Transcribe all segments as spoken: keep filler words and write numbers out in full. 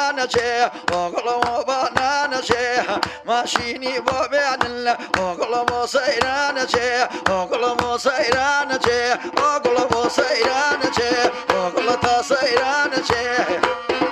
نجي وقلب نجي ماشيني بابين الله وقلب سيران نجي وقلب سيران نجي وقلب سيران نجي وقلب سيران نجي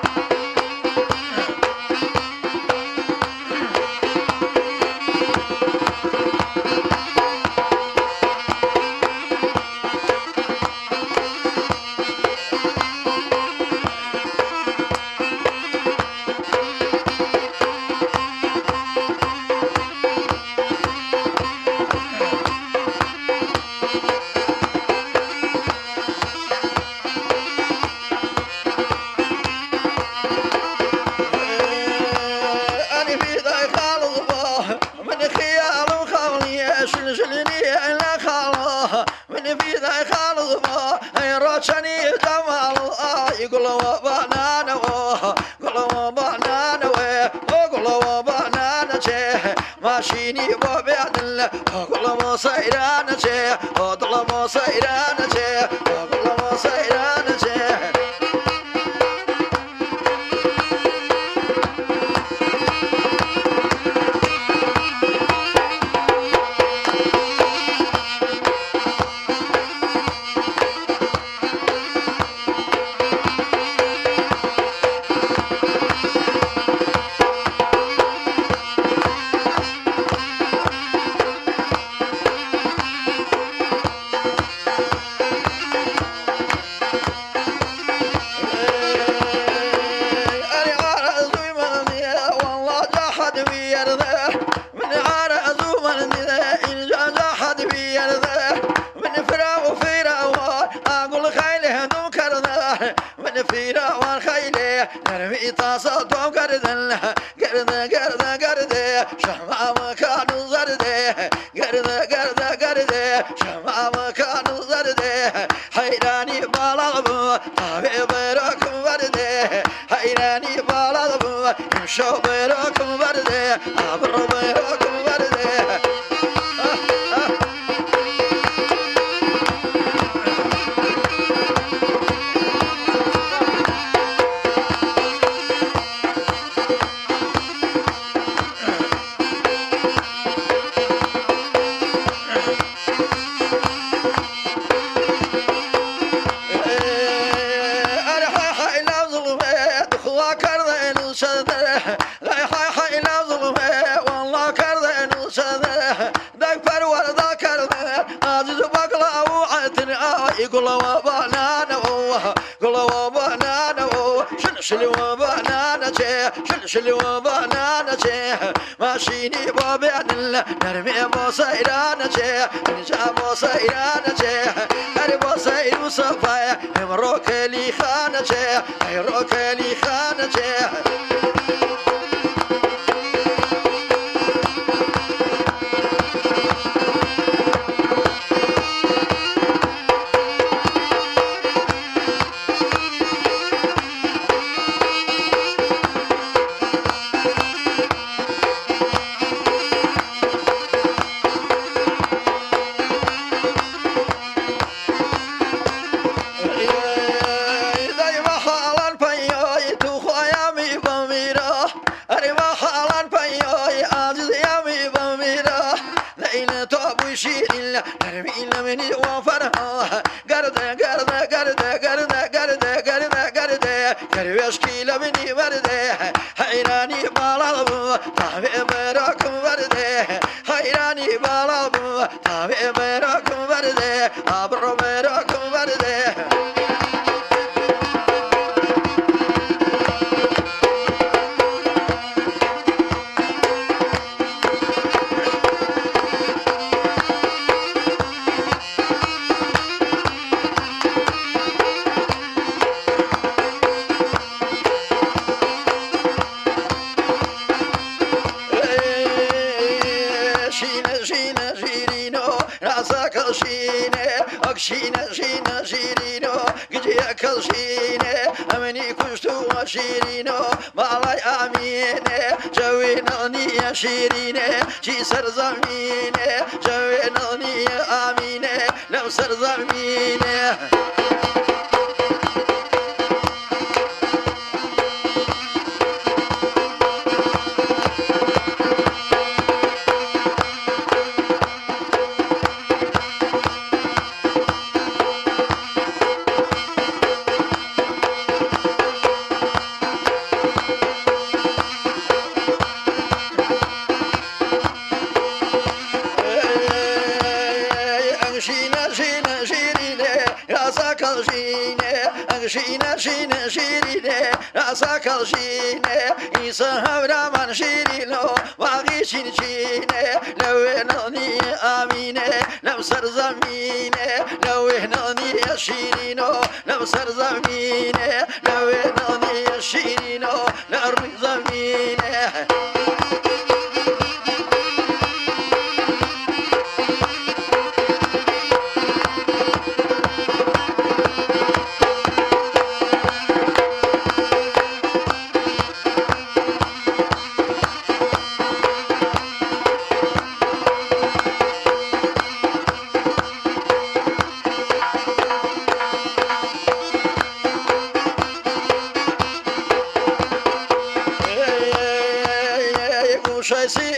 ماشيني بابين الله وقلب سيران نجي وقلب سيران نجي وقلب سيران نجي فينا والخيلة نرمي طاسة دوم قردن قرد قرد قرد شمع مكان زرد قرد قرد قرد شمع مكان زرد حيراني بالغب طابع بيركم ورد حيراني بالغب يمشوا بيركم ورد عبر بيركم ورد قلوا بنانا قلوا بنانا شلوا بنانا شل شلوا بنانا ماشيني بابين الله نرمي بصيرانا نجا بصيرانا هري بصير وصفايا مروك لي خانة مروك لي خانة نرمي مني وفرها قرد قرد قرد قرد قرد قرد قرد كروش كيلا مني ورد حيراني بالغب طابع براكم ورد حيراني بالغب طابع براكم ورد عبر براكم ورد شينا شينا شيرينو قجي أكل شينا أمني كشتو شيرينو بالاي آمينة جوينوني يا شيرينة شي سر زمينة جوينوني يا آمينة لو سر زمينة شینه شینه شیرینه راساکل شینه ایسا هورا من شیرینو واقعی چین چینه لوه نانی آمینه لم سر زمینه لوه نانی شیرینو لم سر زمینه لوه نانی شیرینو لم زمینه شایسی